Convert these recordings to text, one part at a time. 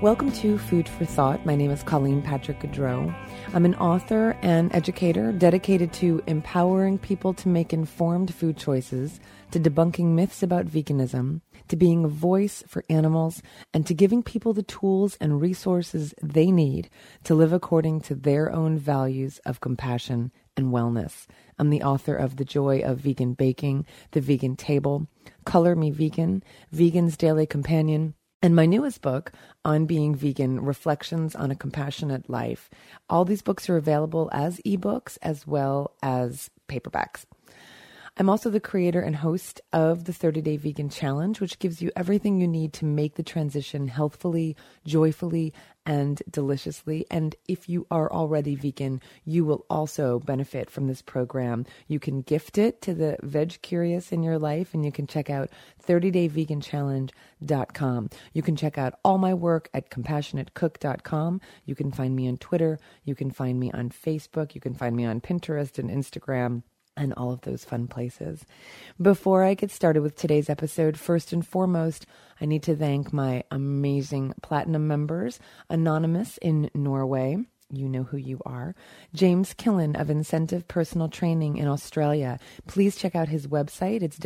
Welcome to Food for Thought. My name is Colleen Patrick Gaudreau. I'm an author and educator dedicated to empowering people to make informed food choices, to debunking myths about veganism, to being a voice for animals, and to giving people the tools and resources they need to live according to their own values of compassion and wellness. I'm the author of The Joy of Vegan Baking, The Vegan Table, Color Me Vegan, Vegan's Daily Companion, and my newest book, On Being Vegan, Reflections on a Compassionate Life. All these books are available as ebooks as well as paperbacks. I'm also the creator and host of the 30-Day Vegan Challenge, which gives you everything you need to make the transition healthfully, joyfully, and deliciously. And if you are already vegan, you will also benefit from this program. You can gift it to the veg curious in your life, and you can check out 30dayveganchallenge.com. You can check out all my work at compassionatecook.com. You can find me on Twitter. You can find me on Facebook. You can find me on Pinterest and Instagram, and all of those fun places. Before I get started with today's episode, first and foremost, I need to thank my amazing platinum members, Anonymous in Norway. You know who you are. James Killen of Incentive Personal Training in Australia. Please check out his website. It's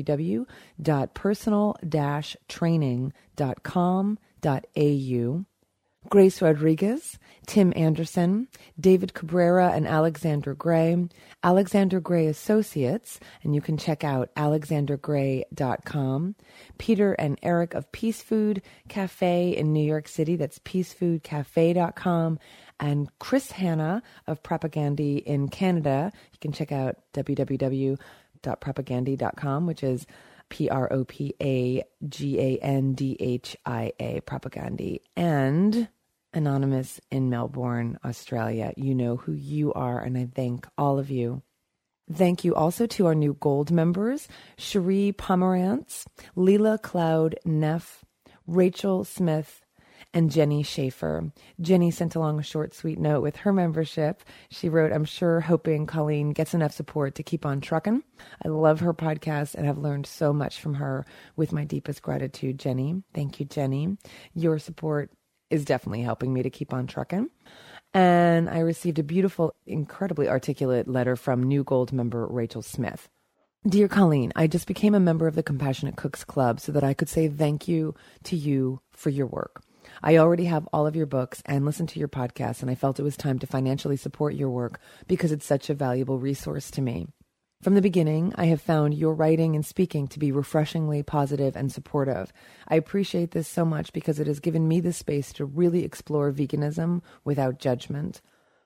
www.personal-training.com.au. Grace Rodriguez, Tim Anderson, David Cabrera and Alexander Gray, Alexander Gray Associates, and you can check out alexandergray.com, Peter and Eric of Peace Food Cafe in New York City, that's peacefoodcafe.com, and Chris Hanna of Propagandhi in Canada. You can check out www.propagandhi.com, which is Propagandhia, Propagandhi, and Anonymous in Melbourne, Australia. You know who you are, and I thank all of you. Thank you also to our new gold members, Cherie Pomerantz, Leela Cloud Neff, Rachel Smith, and Jenny Schaefer. Jenny sent along a short, sweet note with her membership. She wrote, I'm sure hoping Colleen gets enough support to keep on trucking. I love her podcast and have learned so much from her. With my deepest gratitude, Jenny. Thank you, Jenny. Your support is definitely helping me to keep on trucking. And I received a beautiful, incredibly articulate letter from new gold member Rachel Smith. Dear Colleen, I just became a member of the Compassionate Cooks Club so that I could say thank you to you for your work. I already have all of your books and listen to your podcast, and I felt it was time to financially support your work because it's such a valuable resource to me. From the beginning, I have found your writing and speaking to be refreshingly positive and supportive. I appreciate this so much because it has given me the space to really explore veganism without judgment.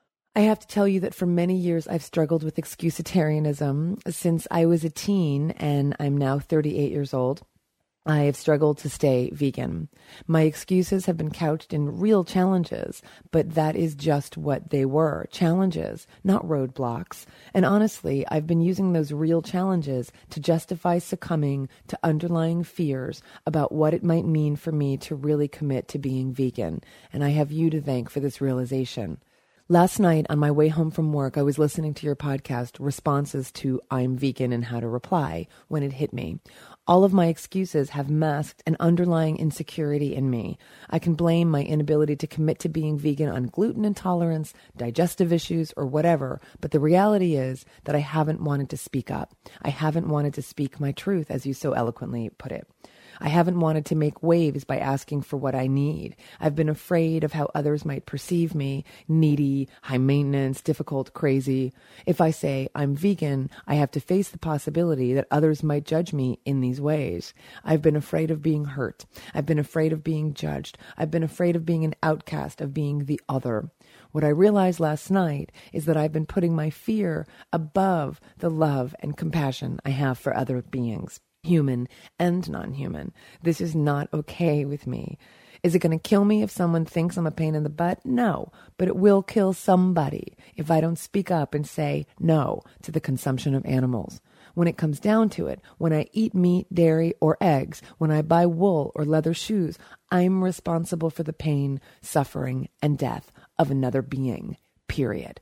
I have to tell you that for many years I've struggled with excusitarianism since I was a teen, and I'm now 38 years old. I have struggled to stay vegan. My excuses have been couched in real challenges, but that is just what they were, challenges, not roadblocks. And honestly, I've been using those real challenges to justify succumbing to underlying fears about what it might mean for me to really commit to being vegan. And I have you to thank for this realization. Last night, on my way home from work, I was listening to your podcast, Responses to I'm Vegan and How to Reply, when it hit me. All of my excuses have masked an underlying insecurity in me. I can blame my inability to commit to being vegan on gluten intolerance, digestive issues, or whatever, but the reality is that I haven't wanted to speak up. I haven't wanted to speak my truth, as you so eloquently put it. I haven't wanted to make waves by asking for what I need. I've been afraid of how others might perceive me, needy, high maintenance, difficult, crazy. If I say I'm vegan, I have to face the possibility that others might judge me in these ways. I've been afraid of being hurt. I've been afraid of being judged. I've been afraid of being an outcast, of being the other. What I realized last night is that I've been putting my fear above the love and compassion I have for other beings, human and non-human. This is not okay with me. Is it going to kill me if someone thinks I'm a pain in the butt? No, but it will kill somebody if I don't speak up and say no to the consumption of animals. When it comes down to it, when I eat meat, dairy, or eggs, when I buy wool or leather shoes, I'm responsible for the pain, suffering, and death of another being, period.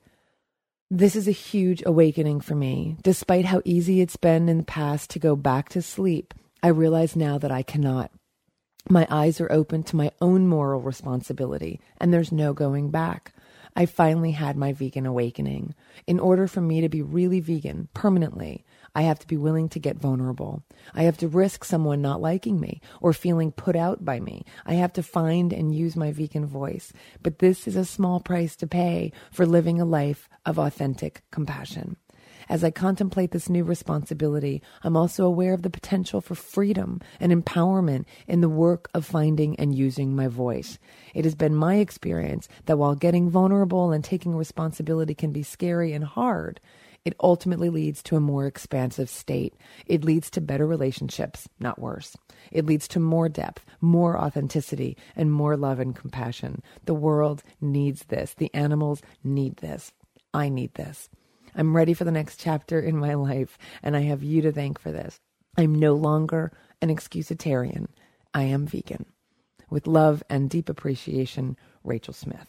This is a huge awakening for me. Despite how easy it's been in the past to go back to sleep, I realize now that I cannot. My eyes are open to my own moral responsibility, and there's no going back. I finally had my vegan awakening. In order for me to be really vegan permanently, I have to be willing to get vulnerable. I have to risk someone not liking me or feeling put out by me. I have to find and use my vegan voice. But this is a small price to pay for living a life of authentic compassion. As I contemplate this new responsibility, I'm also aware of the potential for freedom and empowerment in the work of finding and using my voice. It has been my experience that while getting vulnerable and taking responsibility can be scary and hard, it ultimately leads to a more expansive state. It leads to better relationships, not worse. It leads to more depth, more authenticity, and more love and compassion. The world needs this. The animals need this. I need this. I'm ready for the next chapter in my life, and I have you to thank for this. I'm no longer an excusitarian. I am vegan. With love and deep appreciation, Rachel Smith.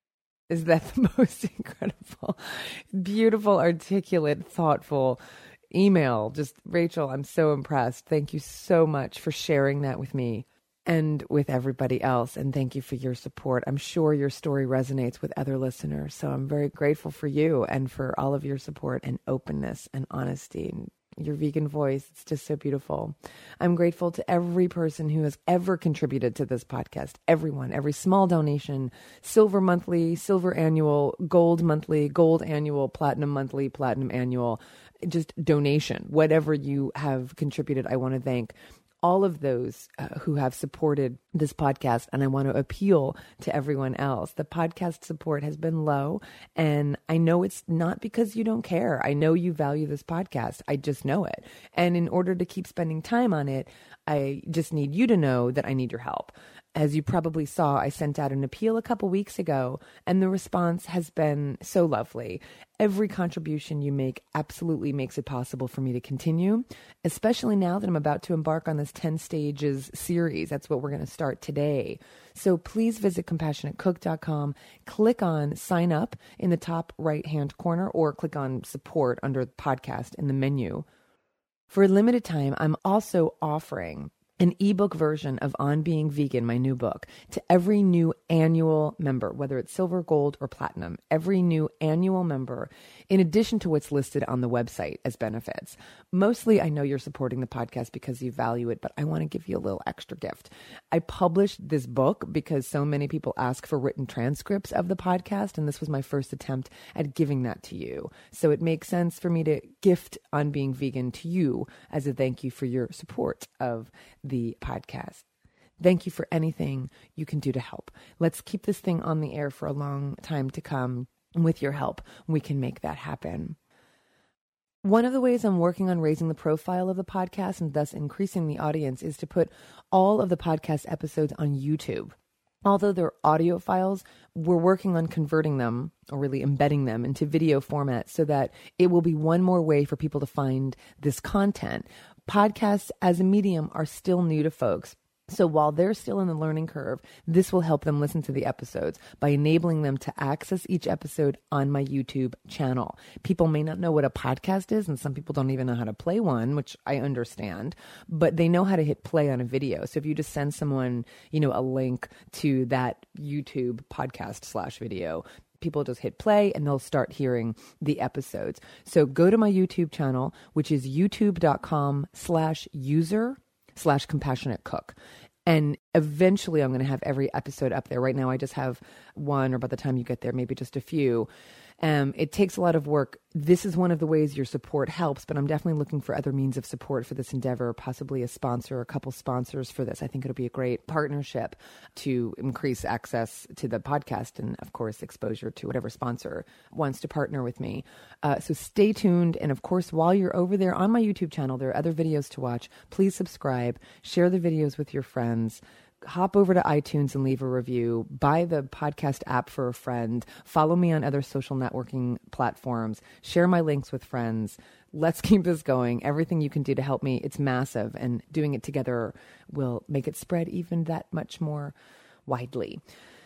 Is that the most incredible, beautiful, articulate, thoughtful email? Just, Rachel, I'm so impressed. Thank you so much for sharing that with me and with everybody else. And thank you for your support. I'm sure your story resonates with other listeners. So I'm very grateful for you and for all of your support and openness and honesty and your vegan voice. It's just so beautiful. I'm grateful to every person who has ever contributed to this podcast. Everyone, every small donation, silver monthly, silver annual, gold monthly, gold annual, platinum monthly, platinum annual, just donation, whatever you have contributed. I want to thank all of those who have supported this podcast, and I want to appeal to everyone else. The podcast support has been low, and I know it's not because you don't care. I know you value this podcast. I just know it. And in order to keep spending time on it, I just need you to know that I need your help. As you probably saw, I sent out an appeal a couple weeks ago, and the response has been so lovely. Every contribution you make absolutely makes it possible for me to continue, especially now that I'm about to embark on this 10 stages series. That's what we're going to start today. So please visit CompassionateCook.com, click on sign up in the top right-hand corner, or click on support under the podcast in the menu. For a limited time, I'm also offering an ebook version of On Being Vegan, my new book, to every new annual member, whether it's silver, gold, or platinum, every new annual member, in addition to what's listed on the website as benefits. Mostly, I know you're supporting the podcast because you value it, but I want to give you a little extra gift. I published this book because so many people ask for written transcripts of the podcast, and this was my first attempt at giving that to you. So it makes sense for me to gift On Being Vegan to you as a thank you for your support of the podcast. Thank you for anything you can do to help. Let's keep this thing on the air for a long time to come. With your help, we can make that happen. One of the ways I'm working on raising the profile of the podcast and thus increasing the audience is to put all of the podcast episodes on YouTube. Although they're audio files, we're working on converting them, or really embedding them, into video format so that it will be one more way for people to find this content. Podcasts as a medium are still new to folks. So while they're still in the learning curve, this will help them listen to the episodes by enabling them to access each episode on my YouTube channel. People may not know what a podcast is, and some people don't even know how to play one, which I understand, but they know how to hit play on a video. So if you just send someone, a link to that YouTube podcast /video, people just hit play and they'll start hearing the episodes. So go to my YouTube channel, which is youtube.com/user/compassionatecook. And eventually I'm going to have every episode up there. Right now I just have one, or by the time you get there, maybe just a few. It takes a lot of work. This is one of the ways your support helps, but I'm definitely looking for other means of support for this endeavor, possibly a sponsor, a couple sponsors for this. I think it'll be a great partnership to increase access to the podcast and, of course, exposure to whatever sponsor wants to partner with me. So stay tuned. And, of course, while you're over there on my YouTube channel, there are other videos to watch. Please subscribe, share the videos with your friends. Hop over to iTunes and leave a review. Buy the podcast app for a friend. Follow me on other social networking platforms. Share my links with friends. Let's keep this going. Everything you can do to help me, it's massive, and doing it together will make it spread even that much more widely.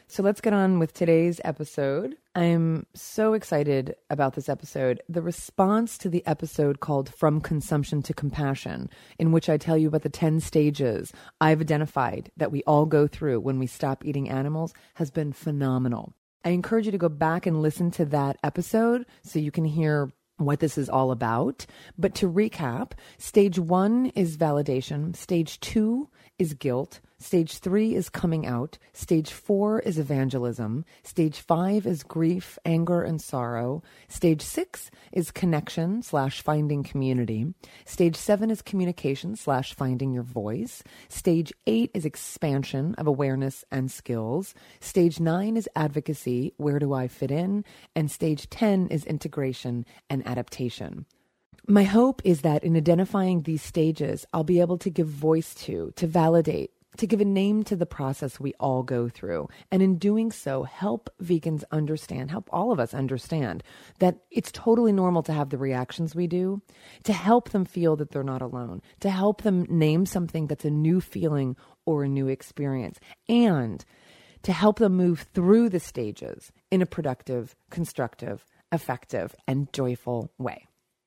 So let's get on with today's episode. I am so excited about this episode. The response to the episode called From Consumption to Compassion, in which I tell you about the 10 stages I've identified that we all go through when we stop eating animals, has been phenomenal. I encourage you to go back and listen to that episode so you can hear what this is all about. But to recap, stage 1 is validation. Stage 2 is guilt. Stage 3 is coming out. Stage 4 is evangelism. Stage 5 is grief, anger, and sorrow. Stage 6 is connection / finding community. Stage 7 is communication / finding your voice. Stage 8 is expansion of awareness and skills. Stage 9 is advocacy, where do I fit in? And stage 10 is integration and adaptation. My hope is that in identifying these stages, I'll be able to give voice to validate, to give a name to the process we all go through. And in doing so, help vegans understand, help all of us understand that it's totally normal to have the reactions we do, to help them feel that they're not alone, to help them name something that's a new feeling or a new experience, and to help them move through the stages in a productive, constructive, effective, and joyful way.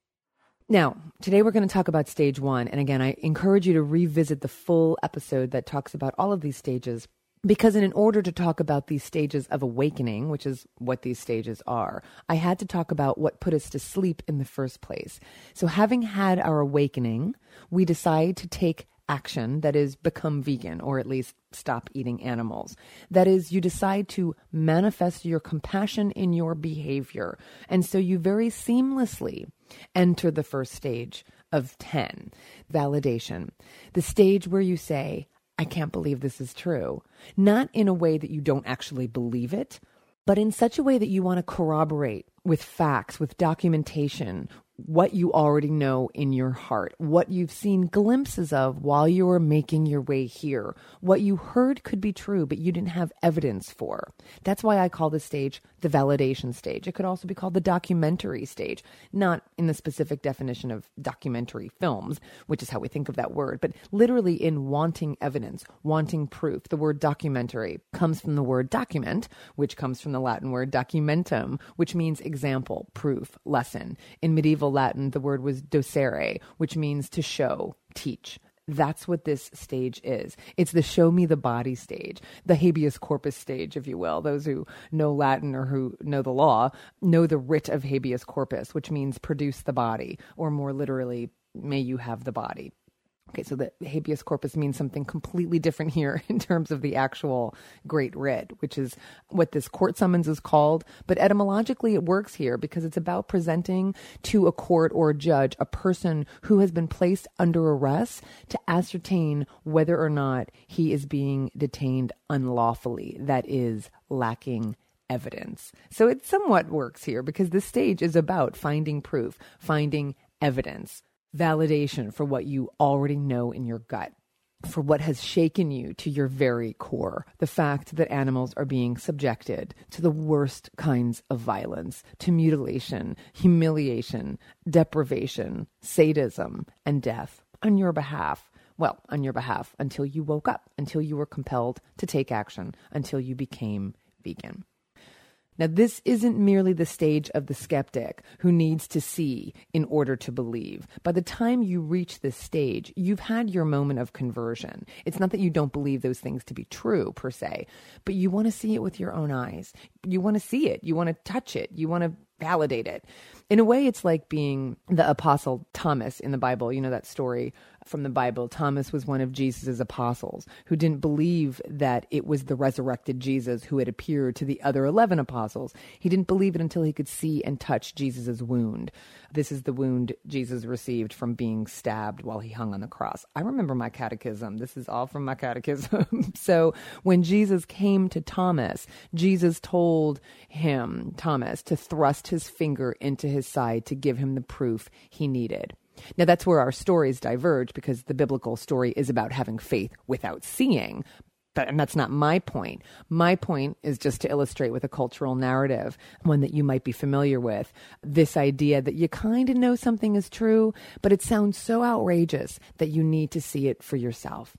Now, today we're going to talk about stage 1. And again, I encourage you to revisit the full episode that talks about all of these stages, because in order to talk about these stages of awakening, which is what these stages are, I had to talk about what put us to sleep in the first place. So having had our awakening, we decide to take action, that is, become vegan, or at least stop eating animals. That is, you decide to manifest your compassion in your behavior. And so you very seamlessly enter the first stage of 10, validation. The stage where you say, I can't believe this is true. Not in a way that you don't actually believe it, but in such a way that you want to corroborate with facts, with documentation, what you already know in your heart, what you've seen glimpses of while you were making your way here, what you heard could be true, but you didn't have evidence for. That's why I call this stage the validation stage. It could also be called the documentary stage, not in the specific definition of documentary films, which is how we think of that word, but literally in wanting evidence, wanting proof. The word documentary comes from the word document, which comes from the Latin word documentum, which means example, proof, lesson. In medieval Latin, the word was docere, which means to show, teach. That's what this stage is. It's the show me the body stage, the habeas corpus stage, if you will. Those who know Latin or who know the law know the writ of habeas corpus, which means produce the body, or more literally, may you have the body. Okay, so the habeas corpus means something completely different here in terms of the actual great writ, which is what this court summons is called. But etymologically, it works here because it's about presenting to a court or a judge a person who has been placed under arrest to ascertain whether or not he is being detained unlawfully, that is, lacking evidence. So it somewhat works here because this stage is about finding proof, finding evidence. Validation for what you already know in your gut, for what has shaken you to your very core. The fact that animals are being subjected to the worst kinds of violence, to mutilation, humiliation, deprivation, sadism, and death on your behalf. Well, on your behalf until you woke up, until you were compelled to take action, until you became vegan. Now, this isn't merely the stage of the skeptic who needs to see in order to believe. By the time you reach this stage, you've had your moment of conversion. It's not that you don't believe those things to be true, per se, but you want to see it with your own eyes. You want to see it. You want to touch it. You want to validate it. In a way, it's like being the Apostle Thomas in the Bible. You know that story from the Bible. Thomas was one of Jesus's apostles who didn't believe that it was the resurrected Jesus who had appeared to the other 11 apostles. He didn't believe it until he could see and touch Jesus's wound. This is the wound Jesus received from being stabbed while he hung on the cross. I remember my catechism. This is all from my catechism. So when Jesus came to Thomas, Jesus told him, Thomas, to thrust his finger into his side to give him the proof he needed. Now, that's where our stories diverge, because the biblical story is about having faith without seeing. And that's not my point. My point is just to illustrate with a cultural narrative, one that you might be familiar with, this idea that you kind of know something is true, but it sounds so outrageous that you need to see it for yourself.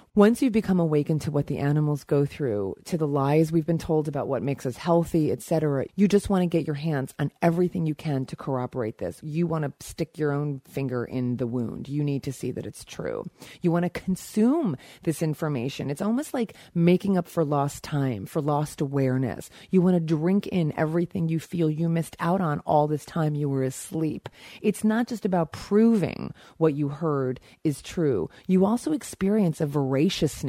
Once you become awakened to what the animals go through, to the lies we've been told about what makes us healthy, etc., you just want to get your hands on everything you can to corroborate this. You want to stick your own finger in the wound. You need to see that it's true. You want to consume this information. It's almost like making up for lost time, for lost awareness. You want to drink in everything you feel you missed out on all this time you were asleep. It's not just about proving what you heard is true. You also experience a voraciousness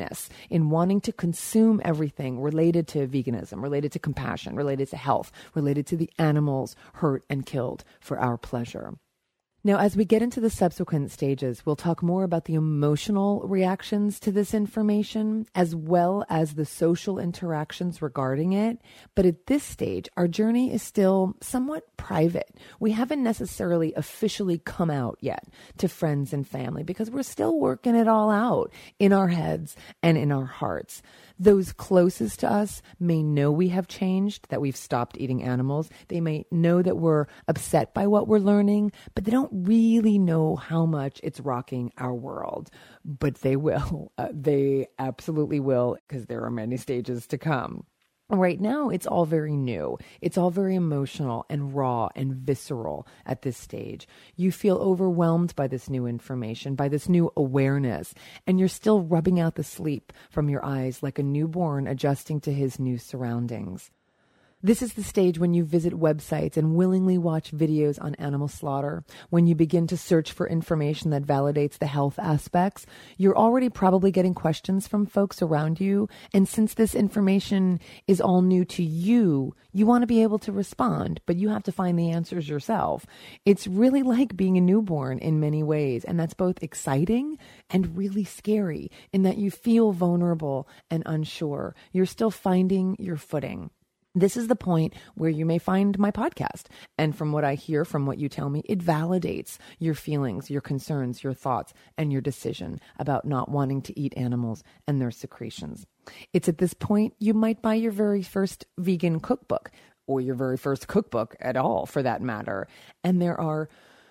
in wanting to consume everything related to veganism, related to compassion, related to health, related to the animals hurt and killed for our pleasure. Now, as we get into the subsequent stages, we'll talk more about the emotional reactions to this information, as well as the social interactions regarding it. But at this stage, our journey is still somewhat private. We haven't necessarily officially come out yet to friends and family because we're still working it all out in our heads and in our hearts. Those closest to us may know we have changed, that we've stopped eating animals. They may know that we're upset by what we're learning, but they don't really know how much it's rocking our world. But they will. They absolutely will, because there are many stages to come. Right now, it's all very new. It's all very emotional and raw and visceral at this stage. You feel overwhelmed by this new information, by this new awareness, and you're still rubbing out the sleep from your eyes like a newborn adjusting to his new surroundings. This is the stage when you visit websites and willingly watch videos on animal slaughter. When you begin to search for information that validates the health aspects, you're already probably getting questions from folks around you. And since this information is all new to you, you want to be able to respond, but you have to find the answers yourself. It's really like being a newborn in many ways. And that's both exciting and really scary in that you feel vulnerable and unsure. You're still finding your footing. This is the point where you may find my podcast. And from what I hear, from what you tell me, it validates your feelings, your concerns, your thoughts, and your decision about not wanting to eat animals and their secretions. It's at this point you might buy your very first vegan cookbook, or your very first cookbook at all, for that matter. And there are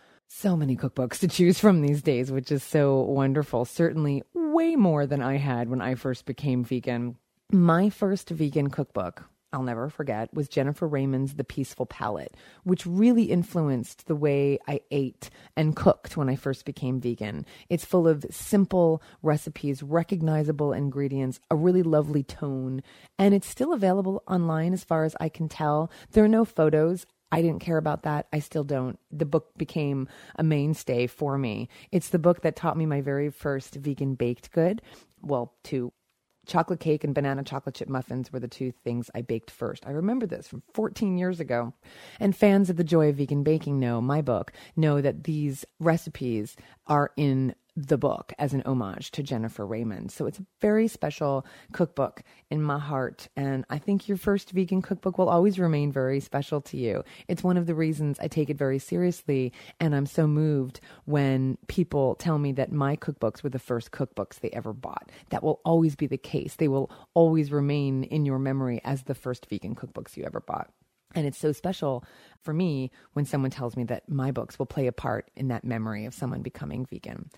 so many cookbooks to choose from these days, which is so wonderful. Certainly way more than I had when I first became vegan. My first vegan cookbook, I'll never forget, was Jennifer Raymond's The Peaceful Palate, which really influenced the way I ate and cooked when I first became vegan. It's full of simple recipes, recognizable ingredients, a really lovely tone, and it's still available online as far as I can tell. There are no photos. I didn't care about that. I still don't. The book became a mainstay for me. It's the book that taught me my very first vegan baked good. Well, two. Chocolate cake and banana chocolate chip muffins were the two things I baked first. I remember this from 14 years ago. And fans of The Joy of Vegan Baking my book, know that these recipes are in the book as an homage to Jennifer Raymond. So it's a very special cookbook in my heart. And I think your first vegan cookbook will always remain very special to you. It's one of the reasons I take it very seriously. And I'm so moved when people tell me that my cookbooks were the first cookbooks they ever bought. That will always be the case. They will always remain in your memory as the first vegan cookbooks you ever bought. And it's so special for me when someone tells me that my books will play a part in that memory of someone becoming vegan.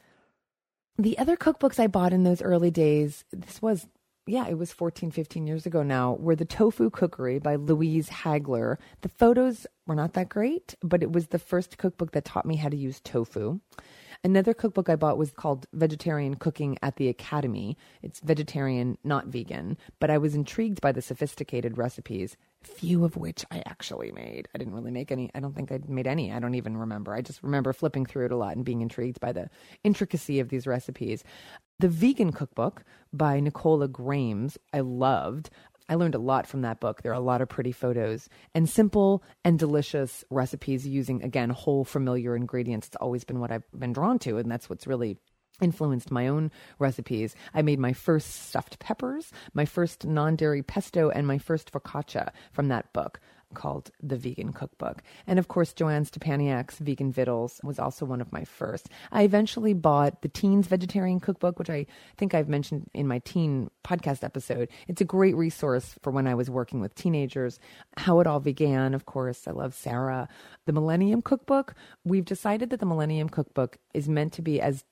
The other cookbooks I bought in those early days, it was 14, 15 years ago now, were The Tofu Cookery by Louise Hagler. The photos were not that great, but it was the first cookbook that taught me how to use tofu. Another cookbook I bought was called Vegetarian Cooking at the Academy. It's vegetarian, not vegan, but I was intrigued by the sophisticated recipes, few of which I actually made. I didn't really make any. I don't think I made any. I don't even remember. I just remember flipping through it a lot and being intrigued by the intricacy of these recipes. The Vegan Cookbook by Nicola Grames, I loved. I learned a lot from that book. There are a lot of pretty photos and simple and delicious recipes using, again, whole familiar ingredients. It's always been what I've been drawn to, and that's what's really influenced my own recipes. I made my first stuffed peppers, my first non-dairy pesto, and my first focaccia from that book called The Vegan Cookbook. And of course, Joanne Stepaniak's Vegan Vittles was also one of my first. I eventually bought the Teens Vegetarian Cookbook, which I think I've mentioned in my teen podcast episode. It's a great resource for when I was working with teenagers. How It All Began, of course. I love Sarah. The Millennium Cookbook. We've decided that the Millennium Cookbook is meant to be as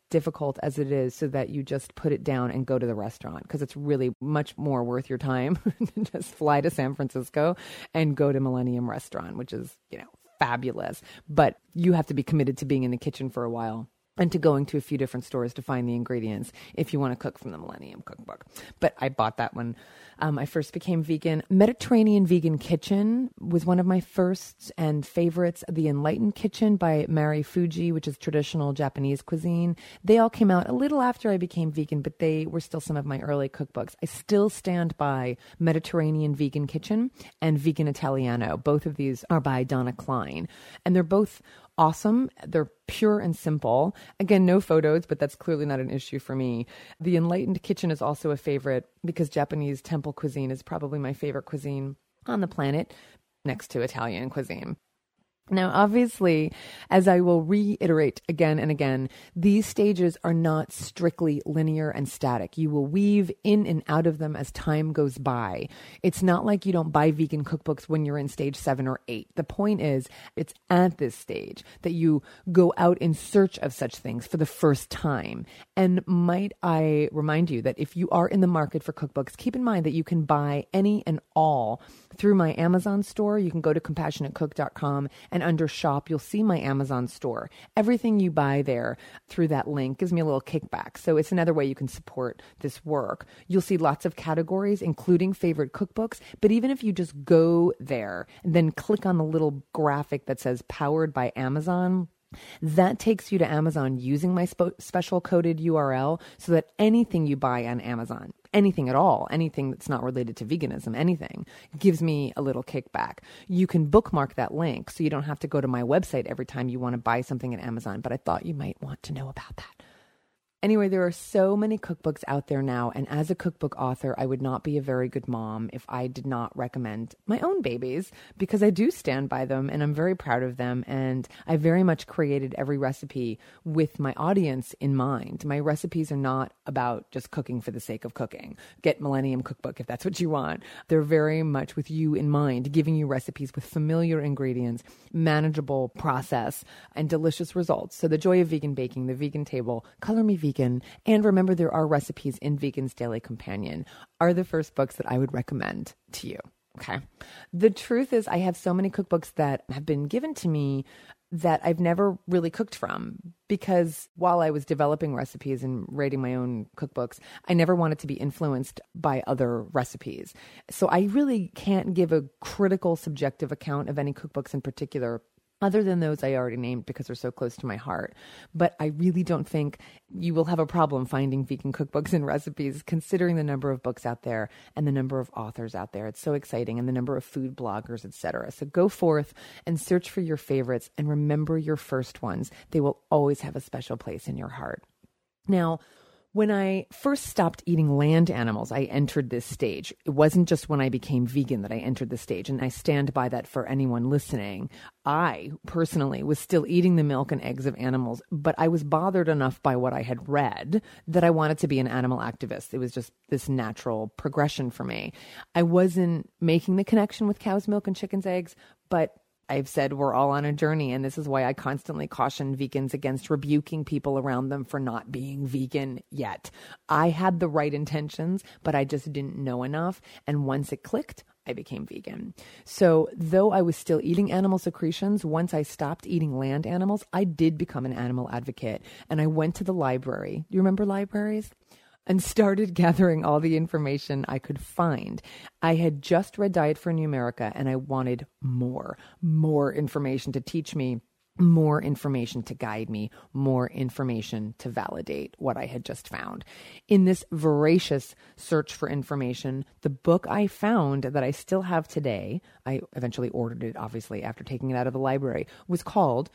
difficult as it is, so that you just put it down and go to the restaurant, because it's really much more worth your time to just fly to San Francisco and go to Millennium Restaurant, which is, fabulous. But you have to be committed to being in the kitchen for a while and to going to a few different stores to find the ingredients if you want to cook from the Millennium Cookbook. But I bought that when I first became vegan. Mediterranean Vegan Kitchen was one of my first and favorites. The Enlightened Kitchen by Mari Fuji, which is traditional Japanese cuisine. They all came out a little after I became vegan, but they were still some of my early cookbooks. I still stand by Mediterranean Vegan Kitchen and Vegan Italiano. Both of these are by Donna Klein, and they're both awesome. They're pure and simple. Again, no photos, but that's clearly not an issue for me. The Enlightened Kitchen is also a favorite because Japanese temple cuisine is probably my favorite cuisine on the planet, next to Italian cuisine. Now, obviously, as I will reiterate again and again, these stages are not strictly linear and static. You will weave in and out of them as time goes by. It's not like you don't buy vegan cookbooks when you're in stage 7 or 8. The point is, it's at this stage that you go out in search of such things for the first time. And might I remind you that if you are in the market for cookbooks, keep in mind that you can buy any and all through my Amazon store. You can go to compassionatecook.com, and under shop, you'll see my Amazon store. Everything you buy there through that link gives me a little kickback. So it's another way you can support this work. You'll see lots of categories, including favorite cookbooks. But even if you just go there and then click on the little graphic that says powered by Amazon, that takes you to Amazon using my special coded URL, so that anything you buy on Amazon, anything at all, anything that's not related to veganism, anything, gives me a little kickback. You can bookmark that link so you don't have to go to my website every time you want to buy something at Amazon, but I thought you might want to know about that. Anyway, there are so many cookbooks out there now, and as a cookbook author, I would not be a very good mom if I did not recommend my own babies, because I do stand by them and I'm very proud of them, and I very much created every recipe with my audience in mind. My recipes are not about just cooking for the sake of cooking. Get Millennium Cookbook if that's what you want. They're very much with you in mind, giving you recipes with familiar ingredients, manageable process, and delicious results. So The Joy of Vegan Baking, The Vegan Table, Color Me Vegan, and Remember There Are Recipes in Vegan's Daily Companion are the first books that I would recommend to you. Okay. The truth is, I have so many cookbooks that have been given to me that I've never really cooked from, because while I was developing recipes and writing my own cookbooks, I never wanted to be influenced by other recipes. So I really can't give a critical, subjective account of any cookbooks in particular, other than those I already named because they're so close to my heart. But I really don't think you will have a problem finding vegan cookbooks and recipes, considering the number of books out there and the number of authors out there. It's so exciting, and the number of food bloggers, etc. So go forth and search for your favorites, and remember your first ones. They will always have a special place in your heart. Now, when I first stopped eating land animals, I entered this stage. It wasn't just when I became vegan that I entered this stage, and I stand by that for anyone listening. I personally was still eating the milk and eggs of animals, but I was bothered enough by what I had read that I wanted to be an animal activist. It was just this natural progression for me. I wasn't making the connection with cow's milk and chicken's eggs, but I've said we're all on a journey, and this is why I constantly caution vegans against rebuking people around them for not being vegan yet. I had the right intentions, but I just didn't know enough. And once it clicked, I became vegan. So though I was still eating animal secretions, once I stopped eating land animals, I did become an animal advocate. And I went to the library. You remember libraries? And started gathering all the information I could find. I had just read Diet for New America, and I wanted more information to teach me, more information to guide me, more information to validate what I had just found. In this voracious search for information, the book I found that I still have today, I eventually ordered it, obviously, after taking it out of the library, is called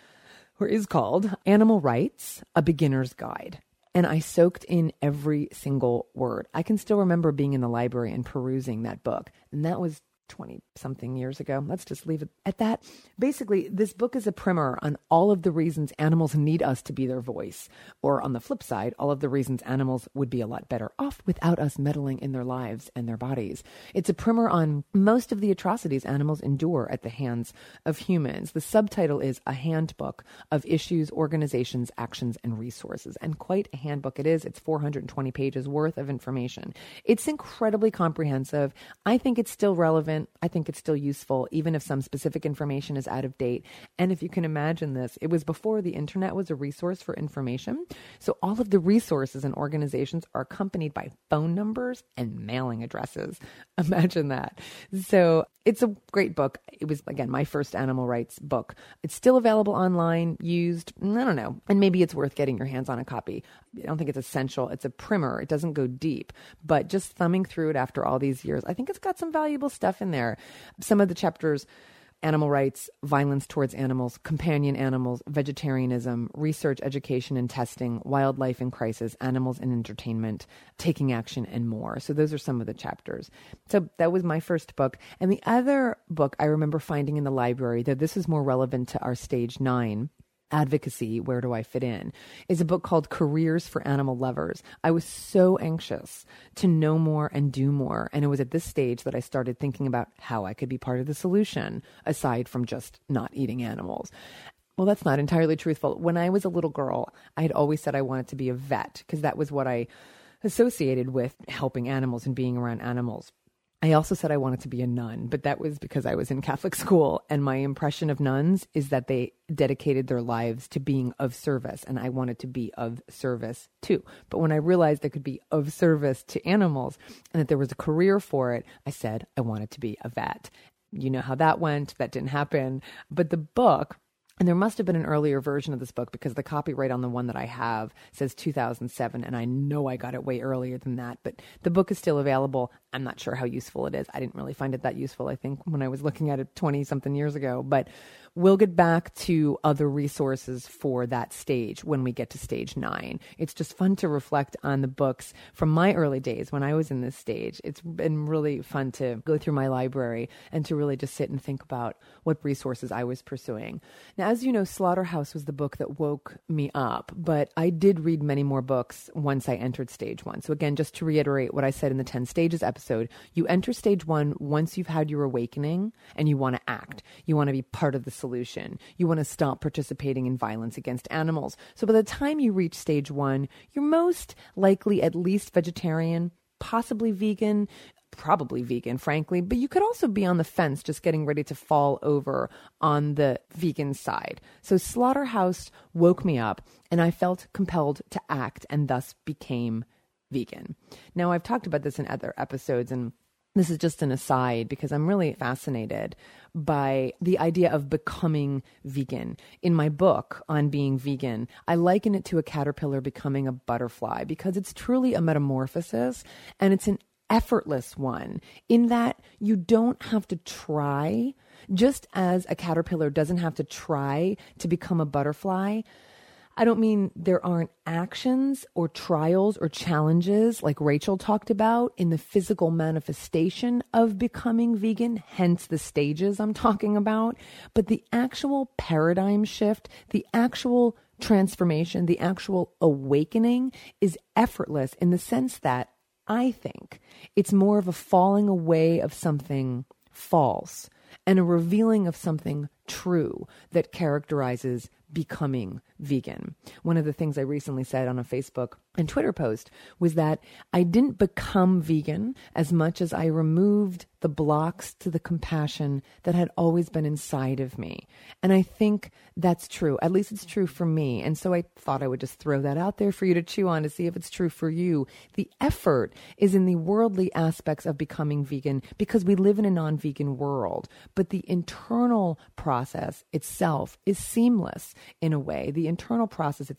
Animal Rights, A Beginner's Guide. And I soaked in every single word. I can still remember being in the library and perusing that book. And that was 20 something years ago. Let's just leave it at that. Basically, this book is a primer on all of the reasons animals need us to be their voice. Or on the flip side, all of the reasons animals would be a lot better off without us meddling in their lives and their bodies. It's a primer on most of the atrocities animals endure at the hands of humans. The subtitle is A Handbook of Issues, Organizations, Actions, and Resources. And quite a handbook it is. It's 420 pages worth of information. It's incredibly comprehensive. I think it's still relevant. I think it's still useful, even if some specific information is out of date. And if you can imagine this, it was before the internet was a resource for information. So all of the resources and organizations are accompanied by phone numbers and mailing addresses. Imagine that. So it's a great book. It was, again, my first animal rights book. It's still available online, used, I don't know. And maybe it's worth getting your hands on a copy. I don't think it's essential. It's a primer. It doesn't go deep. But just thumbing through it after all these years, I think it's got some valuable stuff in there. Some of the chapters: animal rights, violence towards animals, companion animals, vegetarianism, research, education and testing, wildlife in crisis, animals in entertainment, taking action, and more. So those are some of the chapters. So that was my first book. And the other book I remember finding in the library, though this is more relevant to our stage 9, advocacy, where do I fit in, is a book called Careers for Animal Lovers. I was so anxious to know more and do more. And it was at this stage that I started thinking about how I could be part of the solution, aside from just not eating animals. Well, that's not entirely truthful. When I was a little girl, I had always said I wanted to be a vet because that was what I associated with helping animals and being around animals. I also said I wanted to be a nun, but that was because I was in Catholic school. And my impression of nuns is that they dedicated their lives to being of service. And I wanted to be of service too. But when I realized I could be of service to animals and that there was a career for it, I said I wanted to be a vet. You know how that went. That didn't happen. But the book, and there must have been an earlier version of this book because the copyright on the one that I have says 2007, and I know I got it way earlier than that, but the book is still available. I'm not sure how useful it is. I didn't really find it that useful, I think, when I was looking at it 20-something years ago, but we'll get back to other resources for that stage when we get to stage 9. It's just fun to reflect on the books from my early days when I was in this stage. It's been really fun to go through my library and to really just sit and think about what resources I was pursuing. Now, as you know, Slaughterhouse was the book that woke me up, but I did read many more books once I entered stage 1. So again, just to reiterate what I said in the 10 stages episode, you enter stage 1 once you've had your awakening and you want to act. You want to be part of the solution. You want to stop participating in violence against animals. So by the time you reach stage 1, you're most likely at least vegetarian, possibly vegan, probably vegan, frankly, but you could also be on the fence, just getting ready to fall over on the vegan side. So Slaughterhouse woke me up and I felt compelled to act and thus became vegan. Now, I've talked about this in other episodes, and this is just an aside because I'm really fascinated by the idea of becoming vegan. In my book on being vegan, I liken it to a caterpillar becoming a butterfly because it's truly a metamorphosis, and it's an effortless one in that you don't have to try, just as a caterpillar doesn't have to try to become a butterfly. I don't mean there aren't actions or trials or challenges like Rachel talked about in the physical manifestation of becoming vegan, hence the stages I'm talking about, but the actual paradigm shift, the actual transformation, the actual awakening is effortless in the sense that I think it's more of a falling away of something false and a revealing of something true that characterizes becoming vegan. One of the things I recently said on a Facebook and Twitter post was that I didn't become vegan as much as I removed the blocks to the compassion that had always been inside of me. And I think that's true. At least it's true for me. And so I thought I would just throw that out there for you to chew on to see if it's true for you. The effort is in the worldly aspects of becoming vegan because we live in a non-vegan world, but the internal process itself is seamless in a way. The internal process itself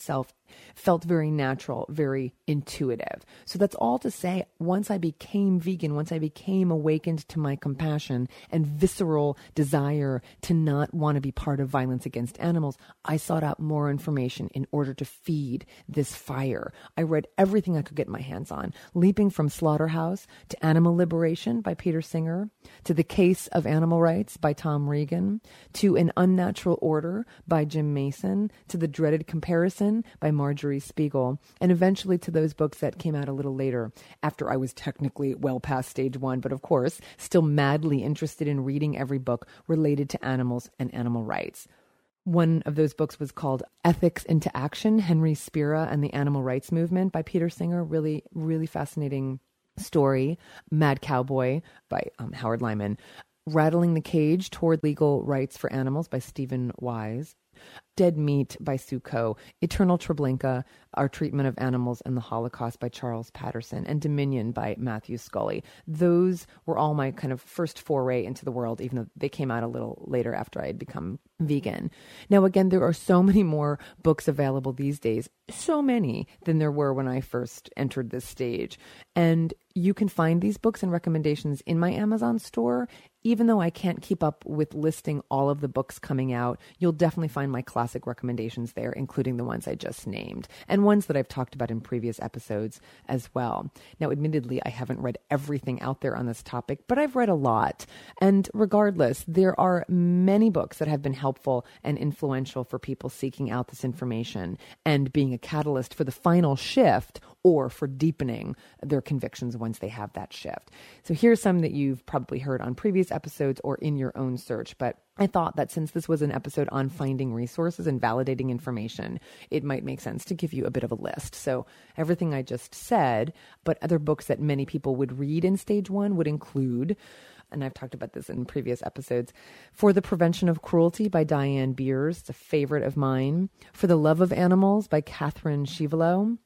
Felt very natural, very intuitive. So that's all to say, once I became vegan, once I became awakened to my compassion and visceral desire to not want to be part of violence against animals, I sought out more information in order to feed this fire. I read everything I could get my hands on, leaping from Slaughterhouse to Animal Liberation by Peter Singer, to The Case of Animal Rights by Tom Regan, to An Unnatural Order by Jim Mason, to The Dreaded Comparison by Marjorie Spiegel, and eventually to those books that came out a little later after I was technically well past stage 1, but of course still madly interested in reading every book related to animals and animal rights. One of those books was called Ethics into Action, Henry Spira and the Animal Rights Movement by Peter Singer. Really, really fascinating story. Mad Cowboy by Howard Lyman. Rattling the Cage Toward Legal Rights for Animals by Stephen Wise. Dead Meat by Sue Coe, Eternal Treblinka, Our Treatment of Animals and the Holocaust by Charles Patterson, and Dominion by Matthew Scully. Those were all my kind of first foray into the world, even though they came out a little later after I had become vegan. Now, again, there are so many more books available these days, so many than there were when I first entered this stage. And you can find these books and recommendations in my Amazon store. Even though I can't keep up with listing all of the books coming out, you'll definitely find my classic recommendations there, including the ones I just named, and ones that I've talked about in previous episodes as well. Now, admittedly, I haven't read everything out there on this topic, but I've read a lot. And regardless, there are many books that have been helpful and influential for people seeking out this information and being a catalyst for the final shift or for deepening their convictions once they have that shift. So here's some that you've probably heard on previous episodes or in your own search, but I thought that since this was an episode on finding resources and validating information, it might make sense to give you a bit of a list. So everything I just said, but other books that many people would read in stage 1 would include, and I've talked about this in previous episodes, For the Prevention of Cruelty by Diane Beers. It's a favorite of mine. For the Love of Animals by Catherine Chevallot,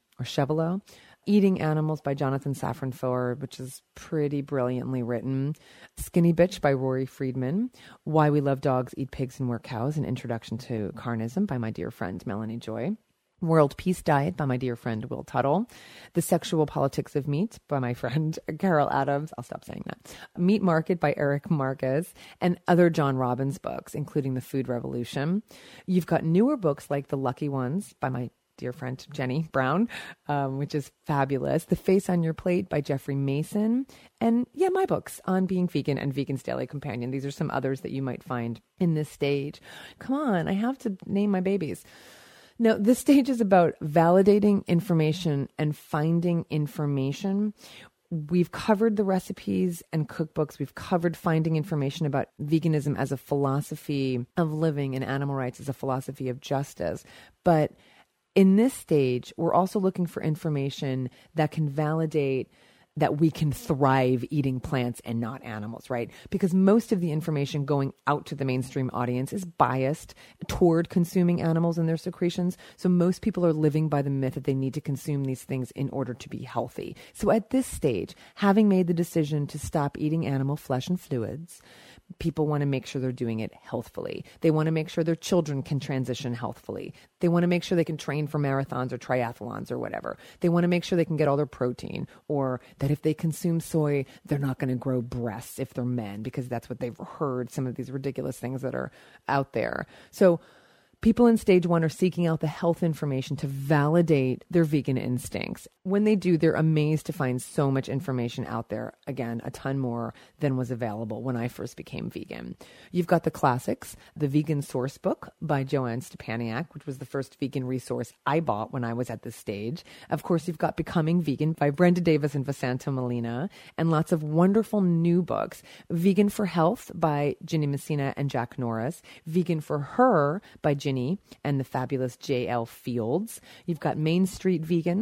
Eating Animals by Jonathan Safran Foer, which is pretty brilliantly written. Skinny Bitch by Rory Friedman. Why We Love Dogs, Eat Pigs, and Wear Cows, An Introduction to Carnism by my dear friend Melanie Joy. World Peace Diet by my dear friend Will Tuttle. The Sexual Politics of Meat by my friend Carol Adams. I'll stop saying that. Meat Market by Eric Marquez, and other John Robbins books, including The Food Revolution. You've got newer books like The Lucky Ones by my dear friend Jenny Brown, which is fabulous. The Face on Your Plate by Jeffrey Mason. And yeah, my books on being vegan and Vegan's Daily Companion. These are some others that you might find in this stage. Come on, I have to name my babies. Now, this stage is about validating information and finding information. We've covered the recipes and cookbooks. We've covered finding information about veganism as a philosophy of living and animal rights as a philosophy of justice. But in this stage, we're also looking for information that can validate that we can thrive eating plants and not animals, right? Because most of the information going out to the mainstream audience is biased toward consuming animals and their secretions. So most people are living by the myth that they need to consume these things in order to be healthy. So at this stage, having made the decision to stop eating animal flesh and fluids, people want to make sure they're doing it healthfully. They want to make sure their children can transition healthfully. They want to make sure they can train for marathons or triathlons or whatever. They want to make sure they can get all their protein, or that if they consume soy, they're not going to grow breasts if they're men, because that's what they've heard, some of these ridiculous things that are out there. So people in stage 1 are seeking out the health information to validate their vegan instincts. When they do, they're amazed to find so much information out there. Again, a ton more than was available when I first became vegan. You've got the classics, the Vegan Source Book by Joanne Stepaniak, which was the first vegan resource I bought when I was at this stage. Of course, you've got Becoming Vegan by Brenda Davis and Vasanto Molina, and lots of wonderful new books. Vegan for Health by Ginny Messina and Jack Norris. Vegan for Her by Ginny and the fabulous J.L. Fields. You've got Main Street Vegan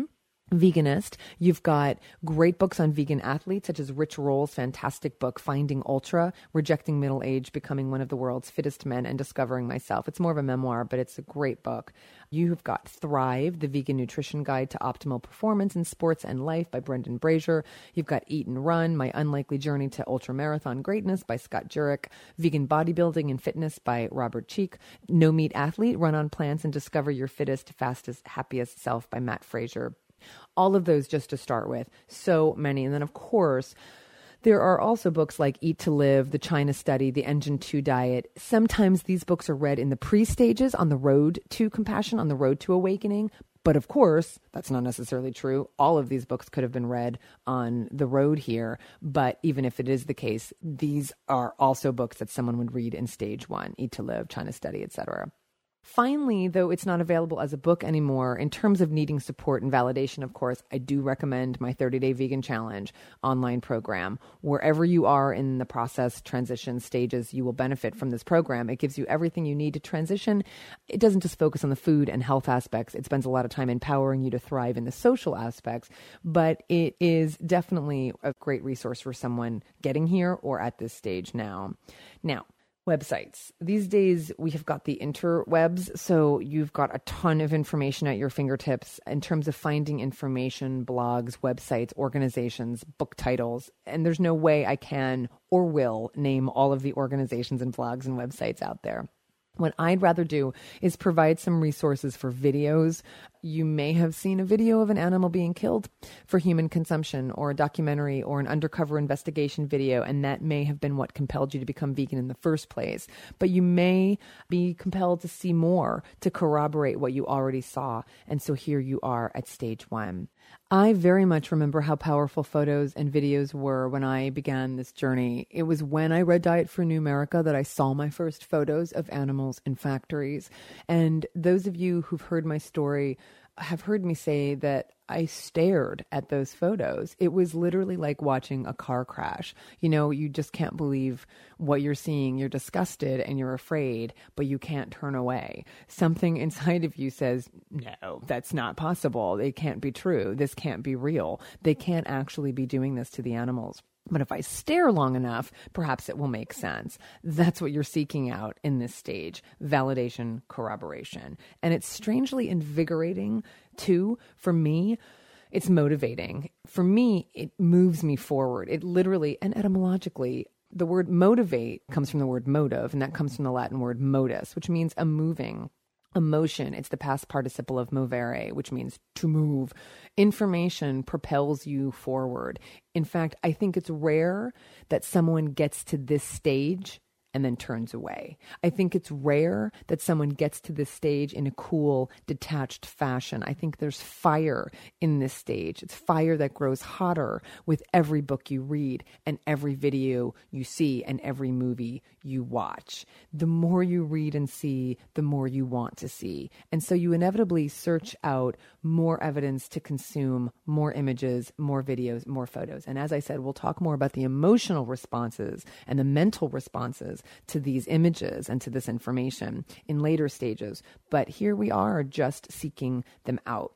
veganist. You've got great books on vegan athletes, such as Rich Roll's fantastic book, Finding Ultra, Rejecting Middle Age, Becoming One of the World's Fittest Men, and Discovering Myself. It's more of a memoir, but it's a great book. You've got Thrive, the Vegan Nutrition Guide to Optimal Performance in Sports and Life by Brendan Brazier. You've got Eat and Run, My Unlikely Journey to Ultramarathon Greatness by Scott Jurek. Vegan Bodybuilding and Fitness by Robert Cheek. No Meat Athlete, Run on Plants and Discover Your Fittest, Fastest, Happiest Self by Matt Frazier. All of those just to start with. So many. And then, of course, there are also books like Eat to Live, The China Study, The Engine 2 Diet. Sometimes these books are read in the pre-stages on the road to compassion, on the road to awakening. But of course, that's not necessarily true. All of these books could have been read on the road here. But even if it is the case, these are also books that someone would read in stage one, Eat to Live, China Study, etc. Finally, though it's not available as a book anymore, in terms of needing support and validation, of course, I do recommend my 30-Day Vegan Challenge online program. Wherever you are in the process, transition stages, you will benefit from this program. It gives you everything you need to transition. It doesn't just focus on the food and health aspects. It spends a lot of time empowering you to thrive in the social aspects, but it is definitely a great resource for someone getting here or at this stage now. Now, websites. These days, we have got the interwebs, so you've got a ton of information at your fingertips in terms of finding information, blogs, websites, organizations, book titles, and there's no way I can or will name all of the organizations and blogs and websites out there. What I'd rather do is provide some resources for videos. You may have seen a video of an animal being killed for human consumption, or a documentary or an undercover investigation video, and that may have been what compelled you to become vegan in the first place. But you may be compelled to see more to corroborate what you already saw. And so here you are at stage one. I very much remember how powerful photos and videos were when I began this journey. It was when I read Diet for New America that I saw my first photos of animals in factories. And those of you who've heard my story have heard me say that I stared at those photos. It was literally like watching a car crash. You know, you just can't believe what you're seeing. You're disgusted and you're afraid, but you can't turn away. Something inside of you says, no, that's not possible. It can't be true. This can't be real. They can't actually be doing this to the animals. But if I stare long enough, perhaps it will make sense. That's what you're seeking out in this stage: validation, corroboration. And it's strangely invigorating, too, for me. It's motivating. For me, it moves me forward. It literally, and etymologically, the word motivate comes from the word motive, and that comes from the Latin word modus, which means a moving emotion. It's the past participle of movere, which means to move. Information propels you forward. In fact, I think it's rare that someone gets to this stage and then turns away. I think it's rare that someone gets to this stage in a cool, detached fashion. I think there's fire in this stage. It's fire that grows hotter with every book you read and every video you see and every movie you watch. The more you read and see, the more you want to see. And so you inevitably search out more evidence to consume, more images, more videos, more photos. And as I said, we'll talk more about the emotional responses and the mental responses to these images and to this information in later stages. But here we are just seeking them out.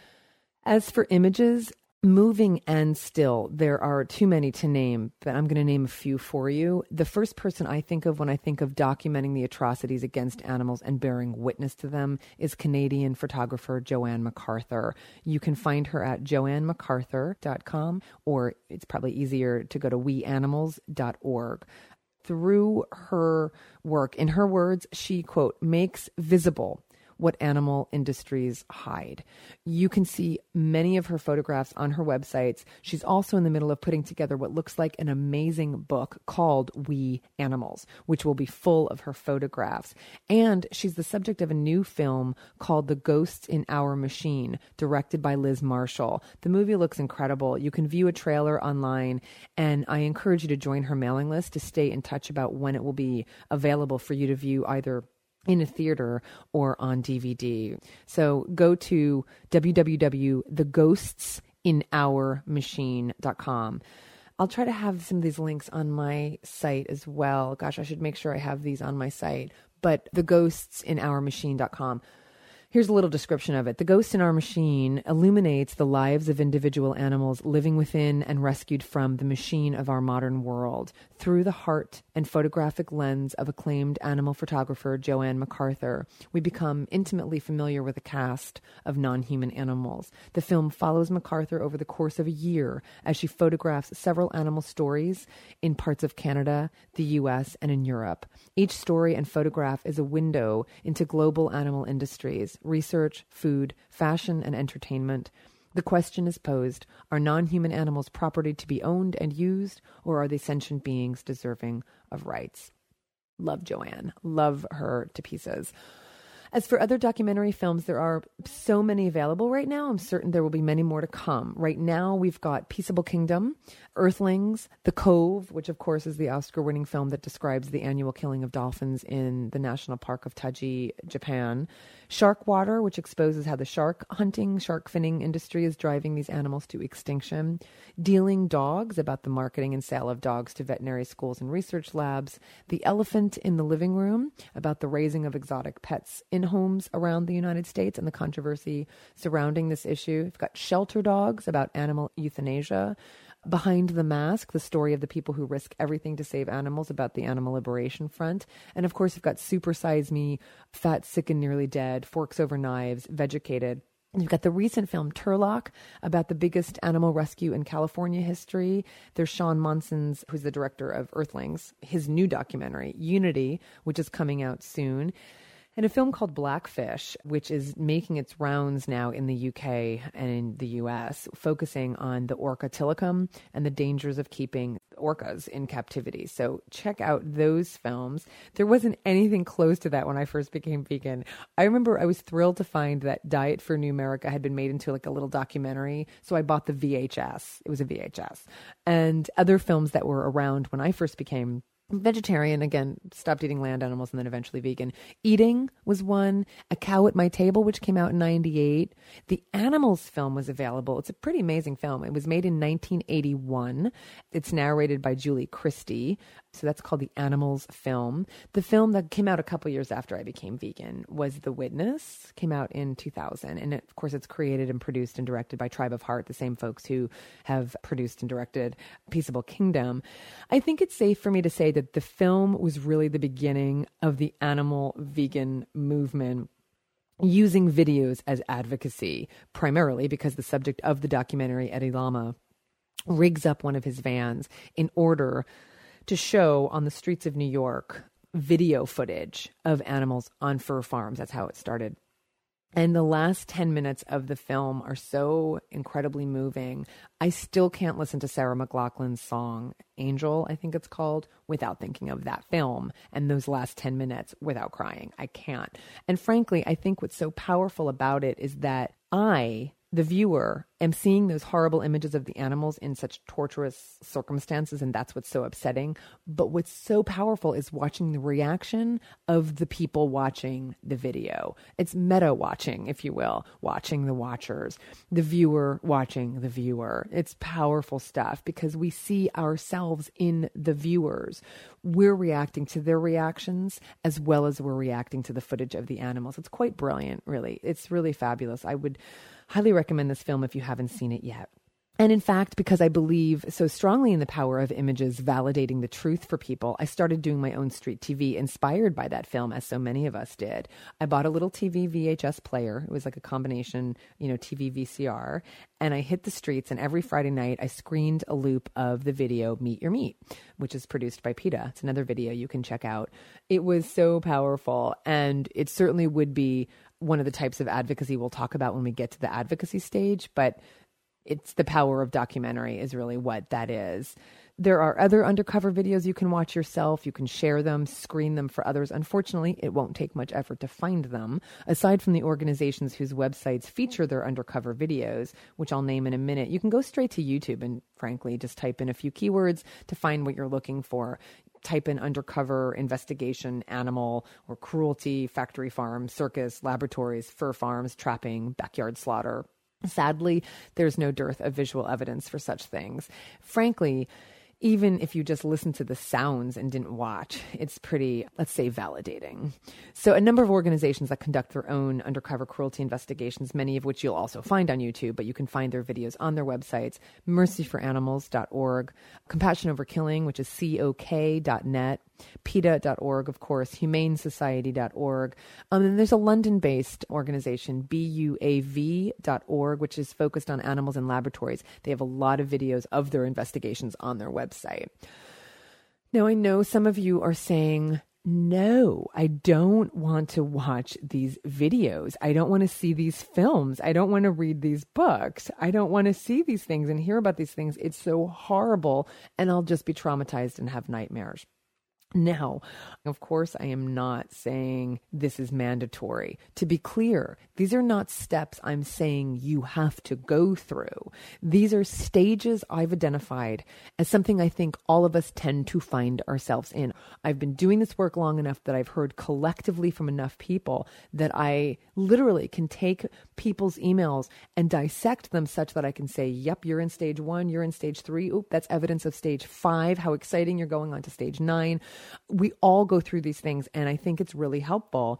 As for images, moving and still, there are too many to name, but I'm going to name a few for you. The first person I think of when I think of documenting the atrocities against animals and bearing witness to them is Canadian photographer Joanne MacArthur. You can find her at joannemacarthur.com, or it's probably easier to go to weanimals.org. Through her work, in her words, she, quote, makes visible what animal industries hide. You can see many of her photographs on her websites. She's also in the middle of putting together what looks like an amazing book called We Animals, which will be full of her photographs. And she's the subject of a new film called The Ghosts in Our Machine, directed by Liz Marshall. The movie looks incredible. You can view a trailer online, and I encourage you to join her mailing list to stay in touch about when it will be available for you to view either in a theater or on DVD. So go to www.theghostsinOurmachine.com. I'll try to have some of these links on my site as well. Gosh, I should make sure I have these on my site. But theghostsinOurmachine.com. Here's a little description of it. The Ghost in Our Machine illuminates the lives of individual animals living within and rescued from the machine of our modern world through the heart and photographic lens of acclaimed animal photographer Joanne MacArthur. We become intimately familiar with a cast of non-human animals. The film follows MacArthur over the course of a year as she photographs several animal stories in parts of Canada, the U.S., and in Europe. Each story and photograph is a window into global animal industries, research, food, fashion, and entertainment. The question is posed, are non-human animals property to be owned and used, or are they sentient beings deserving of rights? Love Joanne. Love her to pieces. As for other documentary films, there are so many available right now. I'm certain there will be many more to come. Right now, we've got Peaceable Kingdom, Earthlings, The Cove, which of course is the Oscar-winning film that describes the annual killing of dolphins in the National Park of Taiji, Japan. Shark Water, which exposes how the shark hunting, shark finning industry is driving these animals to extinction. Dealing Dogs, about the marketing and sale of dogs to veterinary schools and research labs. The Elephant in the Living Room, about the raising of exotic pets in homes around the United States and the controversy surrounding this issue. We've got Shelter Dogs, about animal euthanasia. Behind the Mask, the story of the people who risk everything to save animals, about the Animal Liberation Front. And of course, we've got Super Size Me, Fat, Sick and Nearly Dead, Forks Over Knives, Vegucated. You've got the recent film Turlock, about the biggest animal rescue in California history. There's Sean Monson's, who's the director of Earthlings, his new documentary, Unity, which is coming out soon. And a film called Blackfish, which is making its rounds now in the UK and in the US, focusing on the orca tilikum and the dangers of keeping orcas in captivity. So check out those films. There wasn't anything close to that when I first became vegan. I remember I was thrilled to find that Diet for New America had been made into like a little documentary. So I bought the VHS. It was a VHS. And other films that were around when I first became vegetarian, again, stopped eating land animals and then eventually vegan. Eating was one. A Cow at My Table, which came out in 98. The Animals film was available. It's a pretty amazing film. It was made in 1981. It's narrated by Julie Christie. So that's called the Animals film. The film that came out a couple years after I became vegan was The Witness, came out in 2000. And of course, it's created and produced and directed by Tribe of Heart, the same folks who have produced and directed Peaceable Kingdom. I think it's safe for me to say that the film was really the beginning of the animal vegan movement, using videos as advocacy, primarily because the subject of the documentary, Eddie Lama, rigs up one of his vans in order to show on the streets of New York video footage of animals on fur farms. That's how it started. And the last 10 minutes of the film are so incredibly moving. I still can't listen to Sarah McLachlan's song, Angel, I think it's called, without thinking of that film and those last 10 minutes without crying. I can't. And frankly, I think what's so powerful about it is that I, the viewer, am seeing those horrible images of the animals in such torturous circumstances, and that's what's so upsetting. But what's so powerful is watching the reaction of the people watching the video. It's meta watching, if you will, watching the watchers, the viewer watching the viewer. It's powerful stuff because we see ourselves in the viewers. We're reacting to their reactions as well as we're reacting to the footage of the animals. It's quite brilliant, really. It's really fabulous. I would highly recommend this film if you haven't seen it yet. And in fact, because I believe so strongly in the power of images validating the truth for people, I started doing my own street TV inspired by that film, as so many of us did. I bought a little TV VHS player. It was like a combination, TV VCR. And I hit the streets, and every Friday night I screened a loop of the video Meet Your Meat, which is produced by PETA. It's another video you can check out. It was so powerful, and it certainly would be one of the types of advocacy we'll talk about when we get to the advocacy stage, but it's the power of documentary is really what that is. There are other undercover videos you can watch yourself. You can share them, screen them for others. Unfortunately, it won't take much effort to find them. Aside from the organizations whose websites feature their undercover videos, which I'll name in a minute, you can go straight to YouTube and frankly, just type in a few keywords to find what you're looking for. Type in undercover investigation, animal or cruelty, factory farm, circus, laboratories, fur farms, trapping, backyard slaughter. Sadly, there's no dearth of visual evidence for such things. Frankly, even if you just listen to the sounds and didn't watch, it's pretty, let's say, validating. So a number of organizations that conduct their own undercover cruelty investigations, many of which you'll also find on YouTube, but you can find their videos on their websites, mercyforanimals.org, Compassion Over Killing, which is COK.net, PETA.org, of course, humanesociety.org. And there's a London-based organization, BUAV.org, which is focused on animals in laboratories. They have a lot of videos of their investigations on their website. Now, I know some of you are saying, no, I don't want to watch these videos. I don't want to see these films. I don't want to read these books. I don't want to see these things and hear about these things. It's so horrible, and I'll just be traumatized and have nightmares. Now, of course, I am not saying this is mandatory. To be clear, these are not steps I'm saying you have to go through. These are stages I've identified as something I think all of us tend to find ourselves in. I've been doing this work long enough that I've heard collectively from enough people that I literally can take people's emails and dissect them such that I can say, yep, you're in stage 1, you're in stage 3. Oop, that's evidence of stage 5. How exciting, you're going on to stage 9. We all go through these things, and I think it's really helpful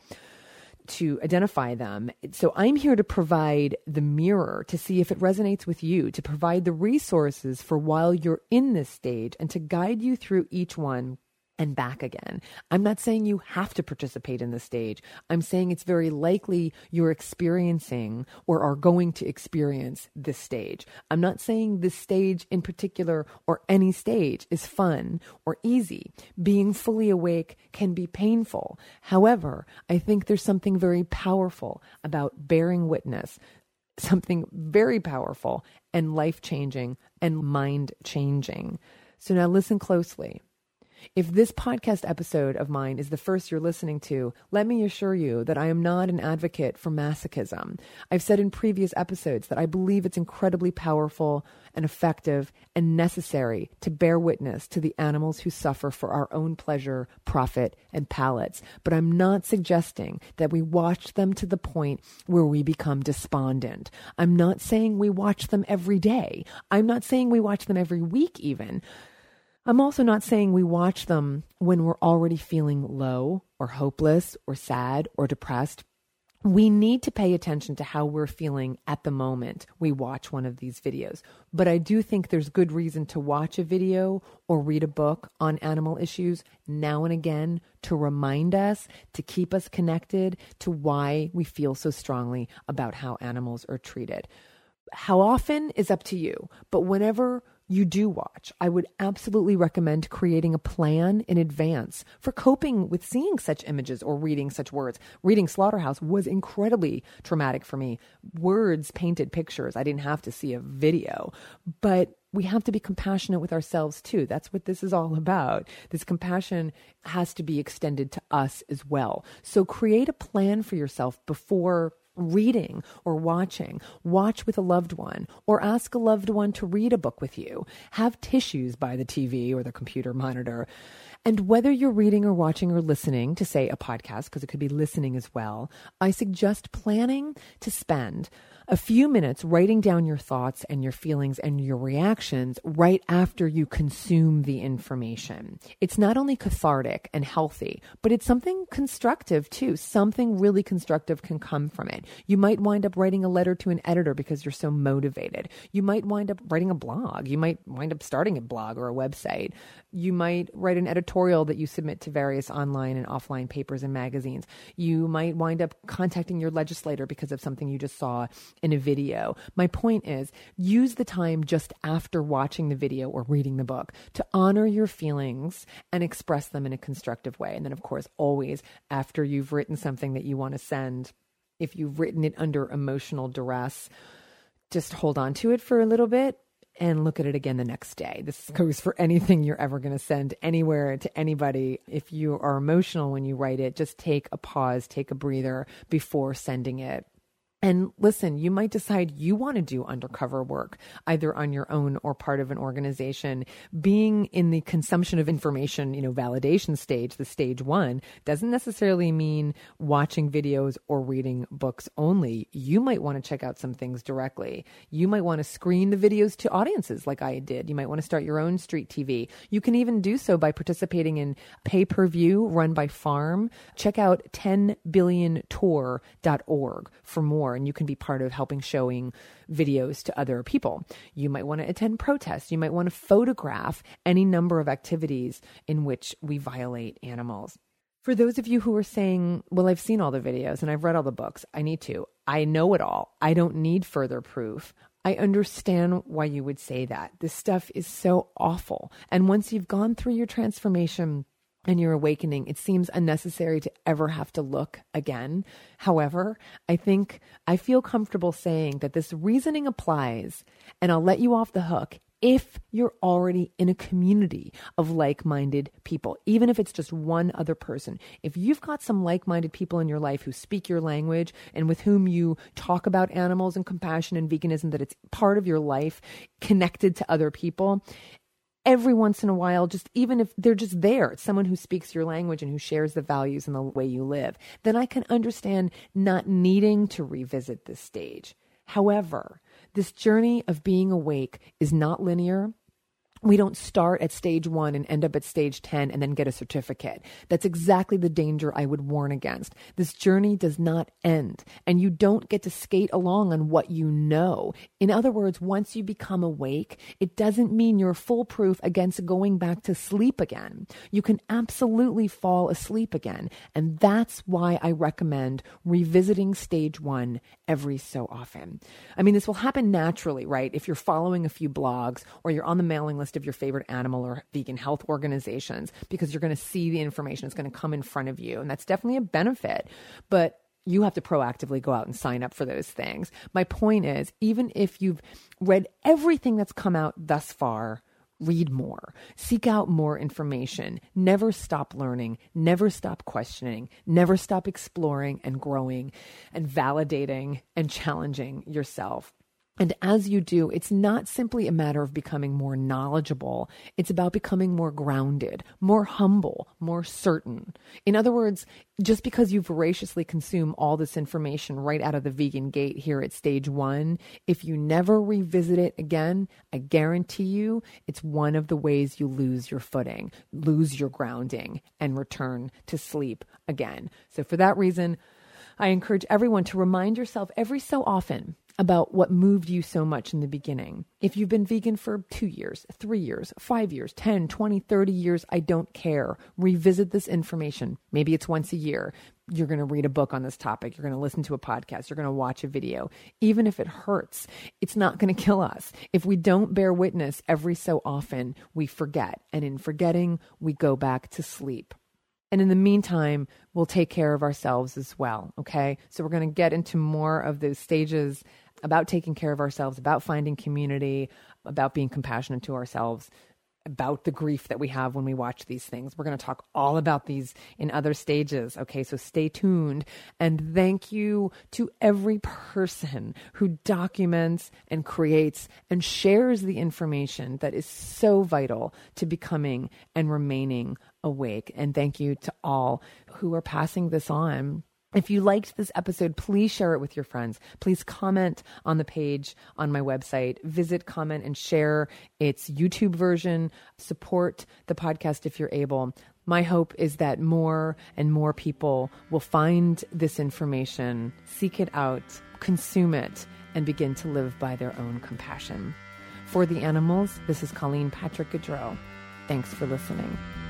to identify them. So I'm here to provide the mirror to see if it resonates with you, to provide the resources for while you're in this stage, and to guide you through each one and back again. I'm not saying you have to participate in this stage. I'm saying it's very likely you're experiencing or are going to experience this stage. I'm not saying this stage in particular or any stage is fun or easy. Being fully awake can be painful. However, I think there's something very powerful about bearing witness, something very powerful and life-changing and mind-changing. So now listen closely. If this podcast episode of mine is the first you're listening to, let me assure you that I am not an advocate for masochism. I've said in previous episodes that I believe it's incredibly powerful and effective and necessary to bear witness to the animals who suffer for our own pleasure, profit, and palates. But I'm not suggesting that we watch them to the point where we become despondent. I'm not saying we watch them every day. I'm not saying we watch them every week even. I'm also not saying we watch them when we're already feeling low or hopeless or sad or depressed. We need to pay attention to how we're feeling at the moment we watch one of these videos. But I do think there's good reason to watch a video or read a book on animal issues now and again to remind us, to keep us connected to why we feel so strongly about how animals are treated. How often is up to you, but whenever you do watch, I would absolutely recommend creating a plan in advance for coping with seeing such images or reading such words. Reading Slaughterhouse was incredibly traumatic for me. Words painted pictures. I didn't have to see a video, but we have to be compassionate with ourselves too. That's what this is all about. This compassion has to be extended to us as well. So create a plan for yourself before reading or watching. Watch with a loved one or ask a loved one to read a book with you. Have tissues by the TV or the computer monitor. And whether you're reading or watching or listening to, say, a podcast, because it could be listening as well, I suggest planning to spend a few minutes writing down your thoughts and your feelings and your reactions right after you consume the information. It's not only cathartic and healthy, but it's something constructive too. Something really constructive can come from it. You might wind up writing a letter to an editor because you're so motivated. You might wind up writing a blog. You might wind up starting a blog or a website. You might write an editorial that you submit to various online and offline papers and magazines. You might wind up contacting your legislator because of something you just saw in a video. My point is, use the time just after watching the video or reading the book to honor your feelings and express them in a constructive way. And then, of course, always after you've written something that you want to send, if you've written it under emotional duress, just hold on to it for a little bit and look at it again the next day. This goes for anything you're ever going to send anywhere to anybody. If you are emotional when you write it, just take a pause, take a breather before sending it. And listen, you might decide you want to do undercover work, either on your own or part of an organization. Being in the consumption of information, validation stage, the stage 1, doesn't necessarily mean watching videos or reading books only. You might want to check out some things directly. You might want to screen the videos to audiences like I did. You might want to start your own street TV. You can even do so by participating in pay-per-view run by Farm. Check out 10billiontour.org for more. And you can be part of helping showing videos to other people. You might want to attend protests. You might want to photograph any number of activities in which we violate animals. For those of you who are saying, well, I've seen all the videos and I've read all the books, I need to. I know it all. I don't need further proof. I understand why you would say that. This stuff is so awful. And once you've gone through your transformation and your awakening, it seems unnecessary to ever have to look again. However, I feel comfortable saying that this reasoning applies, and I'll let you off the hook if you're already in a community of like-minded people, even if it's just one other person. If you've got some like-minded people in your life who speak your language and with whom you talk about animals and compassion and veganism, that it's part of your life connected to other people, every once in a while, just even if they're just there, it's someone who speaks your language and who shares the values and the way you live, then I can understand not needing to revisit this stage. However, this journey of being awake is not linear. We don't start at stage 1 and end up at stage 10 and then get a certificate. That's exactly the danger I would warn against. This journey does not end, and you don't get to skate along on what you know. In other words, once you become awake, it doesn't mean you're foolproof against going back to sleep again. You can absolutely fall asleep again, and that's why I recommend revisiting stage 1 every so often. I mean, this will happen naturally, right? If you're following a few blogs or you're on the mailing list of your favorite animal or vegan health organizations, because you're going to see the information. It's going to come in front of you. And that's definitely a benefit. But you have to proactively go out and sign up for those things. My point is, even if you've read everything that's come out thus far, read more, seek out more information, never stop learning, never stop questioning, never stop exploring and growing and validating and challenging yourself. And as you do, it's not simply a matter of becoming more knowledgeable. It's about becoming more grounded, more humble, more certain. In other words, just because you voraciously consume all this information right out of the vegan gate here at stage 1, if you never revisit it again, I guarantee you it's one of the ways you lose your footing, lose your grounding, and return to sleep again. So for that reason, I encourage everyone to remind yourself every so often about what moved you so much in the beginning. If you've been vegan for 2 years, 3 years, 5 years, 10, 20, 30 years, I don't care. Revisit this information. Maybe it's once a year. You're going to read a book on this topic. You're going to listen to a podcast. You're going to watch a video. Even if it hurts, it's not going to kill us. If we don't bear witness every so often, we forget. And in forgetting, we go back to sleep. And in the meantime, we'll take care of ourselves as well, okay? So we're going to get into more of those stages about taking care of ourselves, about finding community, about being compassionate to ourselves, about the grief that we have when we watch these things. We're going to talk all about these in other stages, okay? So stay tuned. And thank you to every person who documents and creates and shares the information that is so vital to becoming and remaining awake. And thank you to all who are passing this on. If you liked this episode, please share it with your friends. Please comment on the page on my website. Visit, comment, and share its YouTube version. Support the podcast if you're able. My hope is that more and more people will find this information, seek it out, consume it, and begin to live by their own compassion. For the animals, this is Colleen Patrick Gaudreau. Thanks for listening.